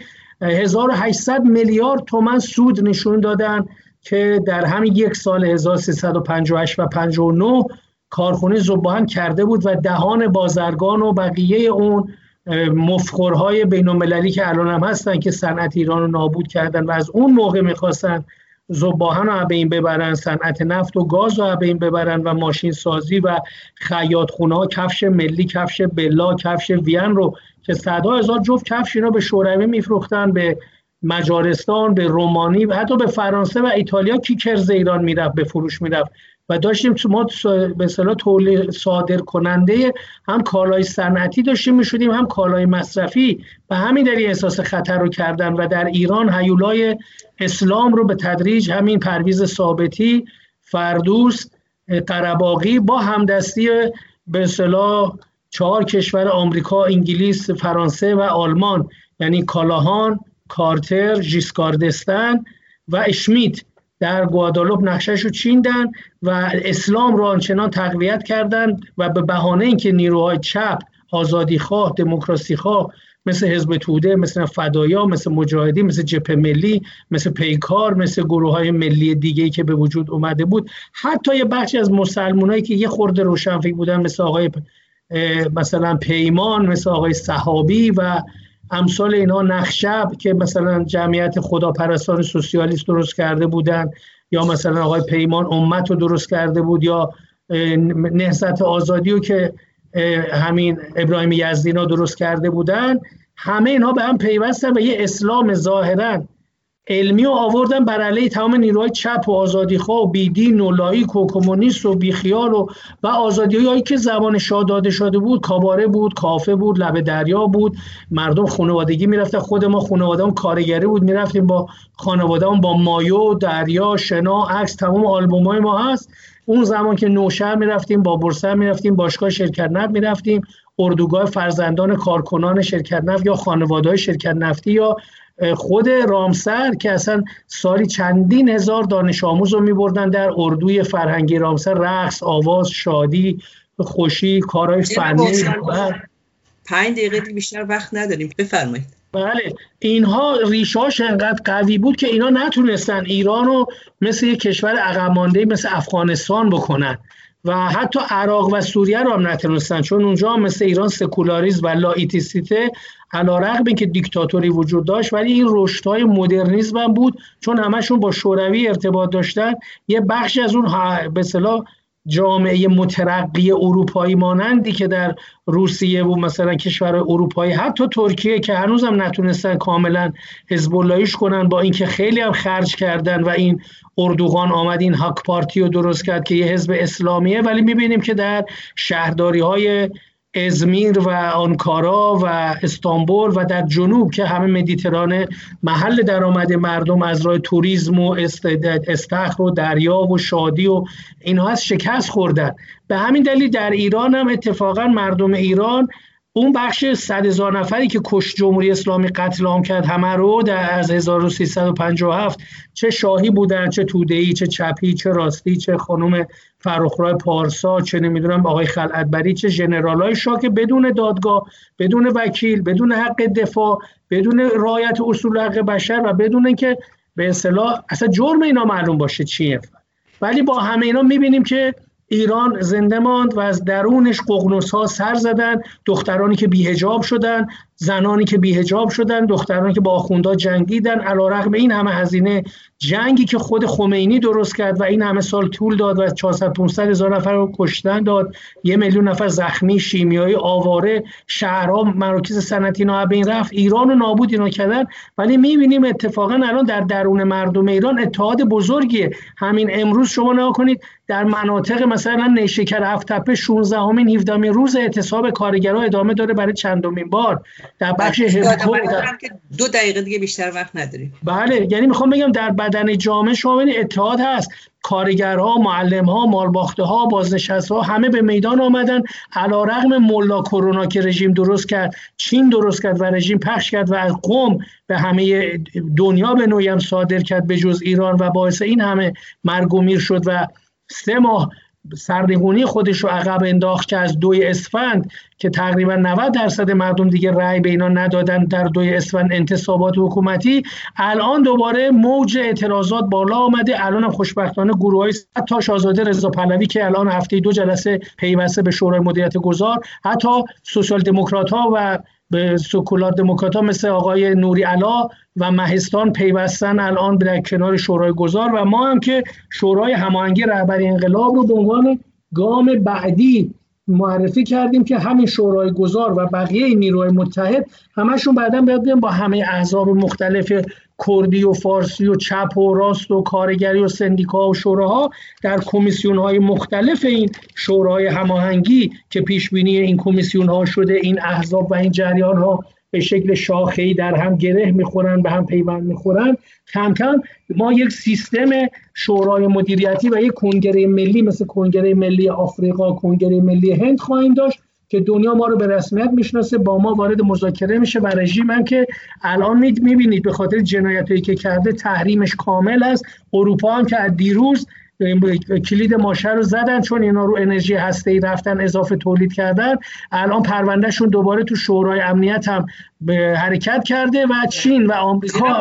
1800 میلیارد تومان سود نشون دادن که در همین یک سال 1358 و 59 کارخونه ذوب‌آهن کرده بود و دهان بازرگان و بقیه اون مفخورهای بین‌المللی که الان هم هستن که صنعت ایران رو نابود کردن و از اون موقع میخواستن ذوب‌آهن رو به این ببرن، صنعت نفت و گاز رو به این ببرن و ماشین سازی و خیاطخونه‌ها، کفش ملی، کفش بلا، کفش وین رو که صدها هزار جفت کفش اینا به شوروی میفروختن، به مجارستان، به رومانی و حتی به فرانسه و ایتالیا کیکرز ایران میرفت، به فروش میرفت و داشتیم ما به اصطلاح تولید صادر کننده هم کالای صنعتی داشتیم میشدیم هم کالای مصرفی و همین دلیل احساس خطر رو کردن و در ایران هیولای اسلام رو به تدریج همین پرویز ثابتی، فردوس، قره‌باغی با همدستی به اصطلاح 4 کشور آمریکا، انگلیس، فرانسه و آلمان، یعنی کالاهان، کارتر، ژیسکار دستن و اشمیت در گوادالوپ نقشه‌اش رو چیندن و اسلام رو آنچنان تقویت کردن و به بهانه اینکه نیروهای چپ، آزادیخواه، دموکراسیخواه مثل حزب توده، مثل فدایا، مثل مجاهدین، مثل جبهه ملی، مثل پیکار، مثل گروه‌های ملی دیگه‌ای که به وجود اومده بود، حتی یه بخشی از مسلمانایی که یه خورده روشنفکر بودن مثل آقای مثلا پیمان، مثل آقای صحابی و امثال اینا، نخشب که مثلا جمعیت خداپرستان سوسیالیست درست کرده بودن، یا مثلا آقای پیمان امت رو درست کرده بود، یا نهضت آزادی رو که همین ابراهیم یزدینا درست کرده بودن، همه اینا به هم پیوستن و یه اسلام ظاهرا علمی رو آوردن بر علیه تمام نیروهای چپ و آزادیخواه و بیدین و لایک و کمونیست و بیخیال و آزادی‌هایی که زمان شاه داده شده بود، کاباره بود، کافه بود، لب دریا بود، مردم خانوادگی میرفتن، خود ما خانواده‌ام کارگری بود، میرفتیم با خانواده‌ام با مایو، دریا، شنا، عکس، تمام آلبوم‌های ما هست. اون زمان که نوشهر میرفتیم، با بورسعید میرفتیم، باشگاه شرکت نفت میرفتیم، اردوگاه فرزندان کارکنان شرکت نفت یا خانواده‌های شرکت نفتی یا خود رامسر که اصلا سالی چندین هزار دانش آموز رو می‌بردن در اردوی فرهنگی رامسر، رقص، آواز، شادی، خوشی، کارهای فنی. 5 دقیقه بیشتر وقت نداریم، بفرمایید. بله، اینها ریشاش انقدر قوی بود که اینا نتونستن ایران رو مثل یک کشور عقب مانده مثل افغانستان بکنن و حتی عراق و سوریه رو هم نتونستن، چون اونجا هم مثل ایران سکولاریسم و لایتیسیته علی‌رغم اینکه دیکتاتوری وجود داشت ولی این رشدهای مدرنیسم هم بود، چون همشون با شوروی ارتباط داشتن. یه بخشی از اون به اصطلاح جامعه مترقی اروپایی مانندی که در روسیه و مثلا کشور اروپایی، حتی ترکیه که هنوزم نتونستن کاملا حزب اللهیش کنن، با اینکه خیلی هم خرج کردن و این اردوغان آمد این هاک پارتی رو درست کرد که یه حزب اسلامیه، ولی میبینیم که در شهرداری های ازمیر و آنکارا و استانبول و در جنوب که همه مدیترانه محل درآمد مردم از راه توریسم و استخر و دریا و شادی و اینها از شکست خوردن. به همین دلیل در ایران هم اتفاقا مردم ایران اون بخش 100,000 نفری که کش جمهوری اسلامی قتل عام کرد همه رو از 1357 چه شاهی بودن، چه توده‌ای، چه چپی، چه راستی، چه خانم فرخراه پارسا، چه نمیدونم آقای خلعتبری، چه ژنرالای شاه که بدون دادگاه، بدون وکیل، بدون حق دفاع، بدون رعایت اصول حق بشر و بدون اینکه به اصطلاح اصلا جرم اینا معلوم باشه چیه، ولی با همه اینا میبینیم که ایران زنده ماند و از درونش ققنوس‌ها سر زدن، دخترانی که بی‌حجاب شدن، زنانی که بی‌حجاب شدن، دخترانی که با آخوندها جنگیدن. علیرغم این همه هزینه جنگی که خود خمینی درست کرد و این همه سال طول داد و 400-500 هزار نفر رو کشتن داد، 1 میلیون نفر زخمی، شیمیایی، آواره، شهرها، مراکز صنعتی اینا بین رفت، ایران رو نابود اینا کردن. ولی می‌بینیم اتفاقا الان در درون مردم ایران اتحاد بزرگیه. همین امروز شما نگاه کنید در مناطق مثلا نیشکر، هفت‌تپه 16مین 17مین روز اعتصاب کارگرها ادامه داره برای چندمین بار. در بخش همکو که 2 دقیقه دیگه بیشتر وقت نداریم. بله، یعنی میخوام بگم در بدن جامعه شما اتحاد هست. کارگرها، معلم‌ها، مالباخته‌ها، بازنشسته‌ها همه به میدان آمدن. علیرغم ملا کرونا که رژیم درست کرد، چین درست کرد و رژیم پخش کرد و از قم به همه دنیا به نوعی هم صادر کرد به جز ایران و باعث این همه مرگ و میر شد و 3 ماه سرنگونی خودش رو عقب انداخت که از 2 اسفند که تقریبا 90% مردم دیگه رأی به اینا ندادن در 2 اسفند انتصابات حکومتی. الان دوباره موج اعتراضات بالا آمده. الان هم خوشبختانه گروه‌های حتی شاهزاده رضا پهلوی که الان هفته 2 جلسه پیوسته به شورای مدیریت گذار، حتی سوسیال دموکرات‌ها و به سکولار دموکرات‌ها مثل آقای نوری علا و مهستان پیوستن الان در کنار شورای گذار و ما هم که شورای هماهنگی رهبری انقلاب رو به عنوان گام بعدی معرفی کردیم که همین شورای گذار و بقیه نیروهای متحد همشون بعداً بیان با همه احزاب مختلف کردی و فارسی و چپ و راست و کارگری و سندیکا و شوراها در کمیسیون‌های مختلف این شورای هماهنگی که پیش بینی این کمیسیون‌ها شده، این احزاب و این جریان‌ها به شکل شاخه‌ای در هم گره می‌خورن، به هم پیوند می‌خورن. کم کم ما یک سیستم شورای مدیریتی و یک کنگره ملی مثل کنگره ملی آفریقا، کنگره ملی هند خواهیم داشت که دنیا ما رو به رسمیت میشناسه، با ما وارد مذاکره میشه و رژیم هم که الان میبینید به خاطر جنایتایی که کرده تحریمش کامل است. اروپا هم که از دیروز کلید ماشه رو زدن چون اینا رو انرژی هسته‌ای رفتن اضافه تولید کردن. الان پروندهشون دوباره تو شورای امنیت هم به حرکت کرده و چین و آمریکا،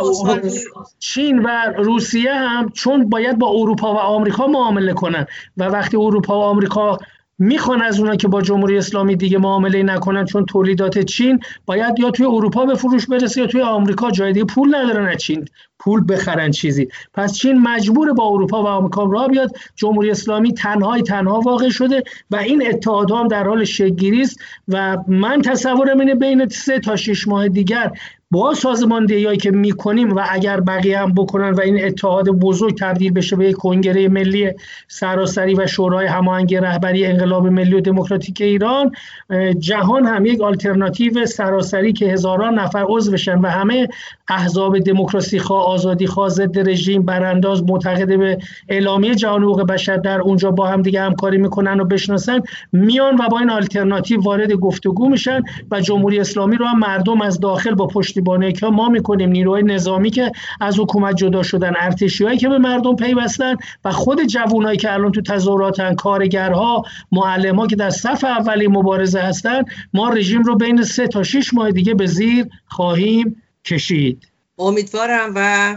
چین و روسیه هم چون باید با اروپا و آمریکا معامله کنن و وقتی اروپا و آمریکا میخوان از اونا که با جمهوری اسلامی دیگه معامله نکنن چون تولیدات چین باید یا توی اروپا به فروش برسه یا توی آمریکا، جای دیگه پول ندارن از چین پول بخرن چیزی. پس چین مجبور با اروپا و آمریکا راه بیاد. جمهوری اسلامی تنها واقع شده و این اتحادها هم در حال شکل‌گیری است و من تصورم اینه بین 3 تا 6 ماه دیگر با سازماندهیایی که میکنیم و اگر بقیه هم بکنن و این اتحاد بزرگ تبدیل بشه به یک کنگره ملی سراسری و شورای هماهنگی رهبری انقلاب ملی و دموکراتیک ایران، جهان هم یک آلترناتیو سراسری که هزاران نفر عضو بشن و همه احزاب دموکراسی خواه، آزادی خواه، ضد رژیم، برانداز، معتقد به اعلامیه جهانی حقوق بشر در اونجا با هم دیگه همکاری میکنن و بشناسن، میان و با این آلترناتیو وارد گفتگو میشن و جمهوری اسلامی رو هم مردم از داخل با پشتیبانی که ما میکنیم، نیروهای نظامی که از حکومت جدا شدن، ارتشیایی که به مردم پیوستن و خود جوانایی که الان تو تظاهراتن، کارگرها، معلم‌ها که در صف اولی مبارزه هستن، ما رژیم رو بین 3 تا 6 ماه دیگه به زیر خواهیم کشید. امیدوارم و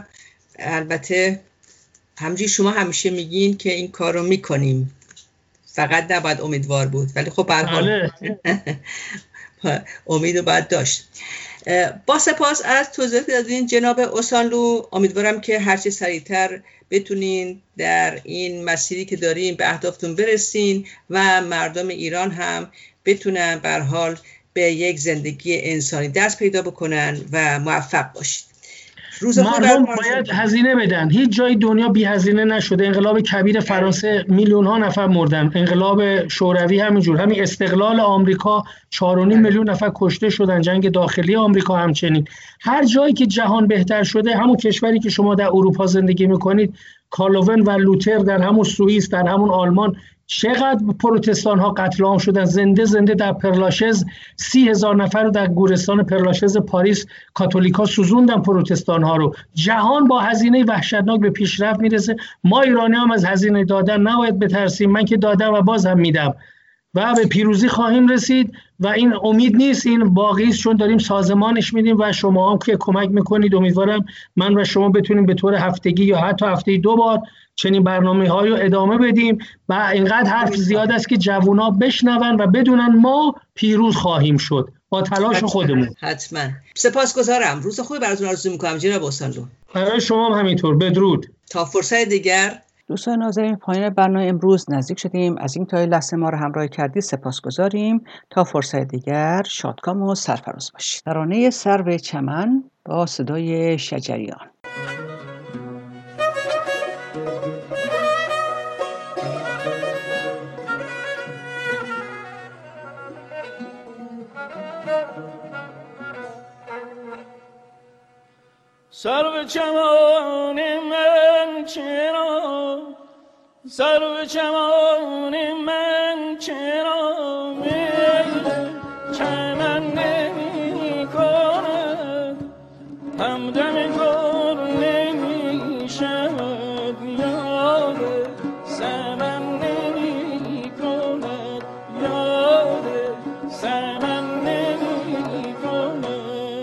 البته همونجوری شما همیشه میگین که این کار رو میکنیم، فقط نباید امیدوار بود ولی خب به هر حال امید رو باید داشت. با سپاس از توضیحات که دادین جناب اوسانلو. امیدوارم که هرچه سریعتر بتونین در این مسیری که دارین به اهدافتون برسین و مردم ایران هم بتونن به هر حال به یک زندگی انسانی دست پیدا بکنن و موفق باشید. مردم باید هزینه بدن. هیچ جای دنیا بی هزینه نشده. انقلاب کبیر فرانسه میلیون ها نفر مردن، انقلاب شوروی همینجور، همین استقلال آمریکا 4.5 میلیون نفر کشته شدن، جنگ داخلی آمریکا همچنین. هر جایی که جهان بهتر شده، همون کشوری که شما در اروپا زندگی میکنید، کالوین و لوتر در همون سوئیس، در همون آلمان، چقدر پروتستان ها قتل عام شدن. زنده در پرلاشز 30,000 نفر رو در گورستان پرلاشز پاریس کاتولیکا سوزوندن پروتستان ها رو. جهان با هزینه وحشتناک به پیشرفت میرسه. ما ایرانی هم از هزینه دادن نباید بترسیم. من که دادم و باز هم میدم و به پیروزی خواهیم رسید و این امید نیست، این باقی است، چون داریم سازمانش میدیم و شما هم که کمک میکنید. امیدوارم من و شما بتونیم به طور هفتگی یا حتی هفته‌ای 2 بار چنین برنامه‌هایی رو ادامه بدیم و اینقدر حرف زیاد است که جوونا بشنون و بدونن ما پیروز خواهیم شد با تلاش خودمون. حتما. سپاسگزارم. روز خوبی براتون آرزو میکنم جناب استانلو. برای شما هم همینطور. بدرود. تا فرصت دیگر. دوستان ناظرین، پایان برنامه امروز نزدیک شدیم. از این تا لحظه ما رو همراهی کردید سپاسگزاریم. تا فرصت دیگر شادکام و سرفراز باشید. ترانه سرو چمن با صدای شجریان. سرو چمان من چرا، سرو چمان من چرا میل چمن نمی کند، همدم گل نمی شود، یاد سمن نمی کند، یاد سمن نمی کند.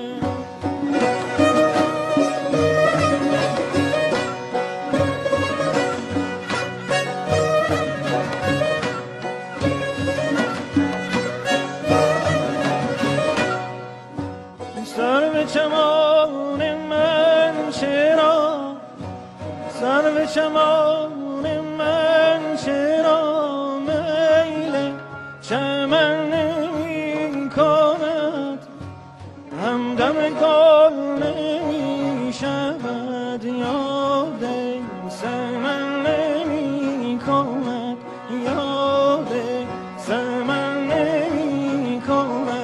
چمان من چرا، سرو چمان من چرا میل چمن نمی کند، همدم گل نمی شود، یاد سمن نمی کند، یاد سمن نمی کند.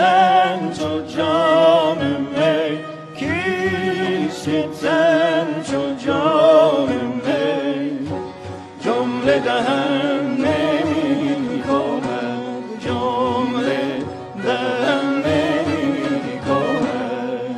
زن چو جام می کیست زن چو جام می جمله دهن نمی کند جمله دهن نمی کند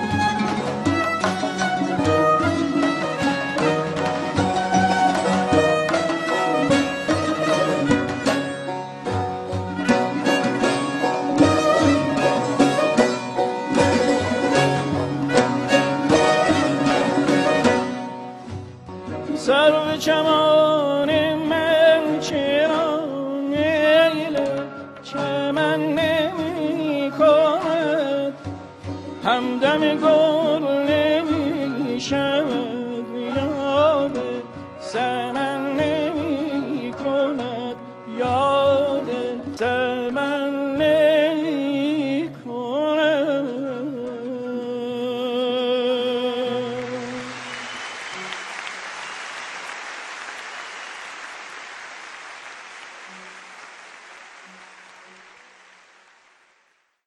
سرو چمان من چرا میل چمن نمی کند همدم گل